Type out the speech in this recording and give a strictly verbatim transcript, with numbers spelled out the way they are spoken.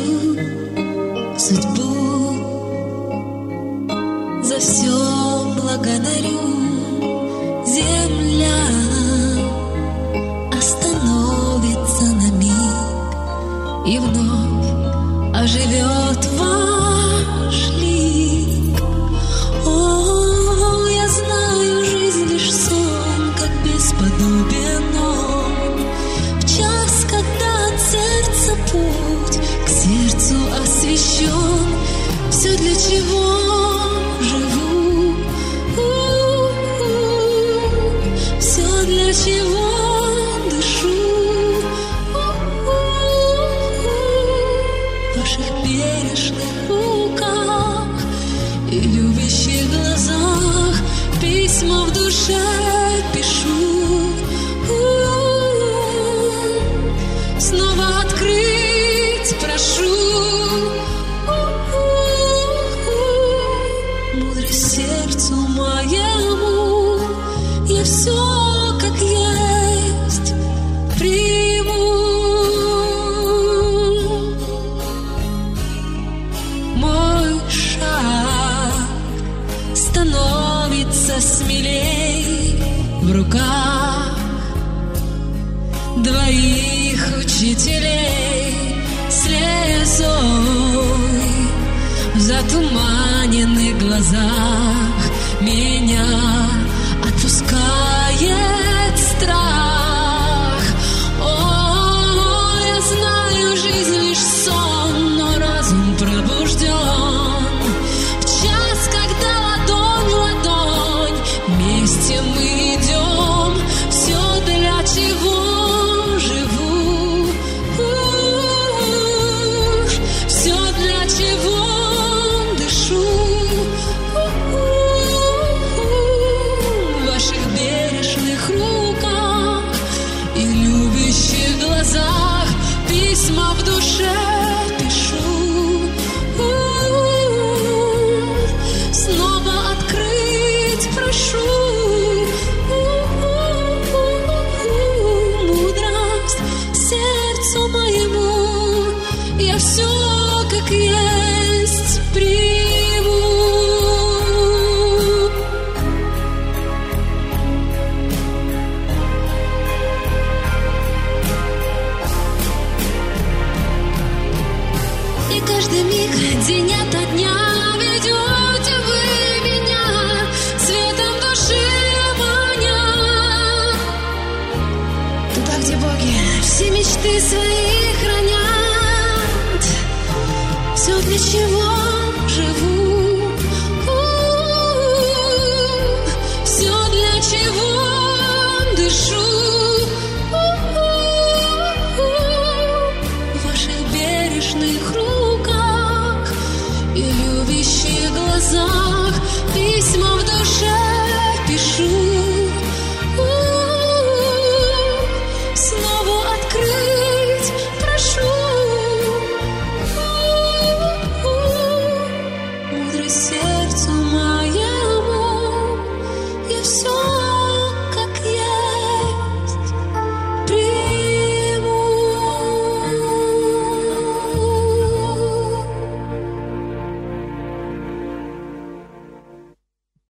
свою судьбу. За все благодарю. Земля остановится на миг, и вновь оживет ваш лик. О, я знаю, жизнь лишь сон, как бесподобен он. В час, когда от сердца путь к сердцу освящен, все, для чего живу, все, для чего дышу, в ваших бережных руках и любящих глазах письма в душе пишу. Снова открыть прошу мудрость сердцу моему. Я все как есть приму. Мой шаг становится смелей в руках двоих учителей. Слезой в затуманенных глазах меня отпускает страх. О, я знаю, жизнь лишь сон, но разум пробужден. В час, когда ладонь в ладонь вместе мы идем, все, для чего живу, все, для чего дышу. Письма в душе пишу. Снова открыть прошу мудрость сердцу моему. Я все как есть приму. И каждый миг, день ото дня, ведете вы меня светом души маня. Туда, где боги все мечты свои хранят, все, для чего живу, все, для чего дышу. В ваших бережных руках и любящих глазах письма в душе пишу.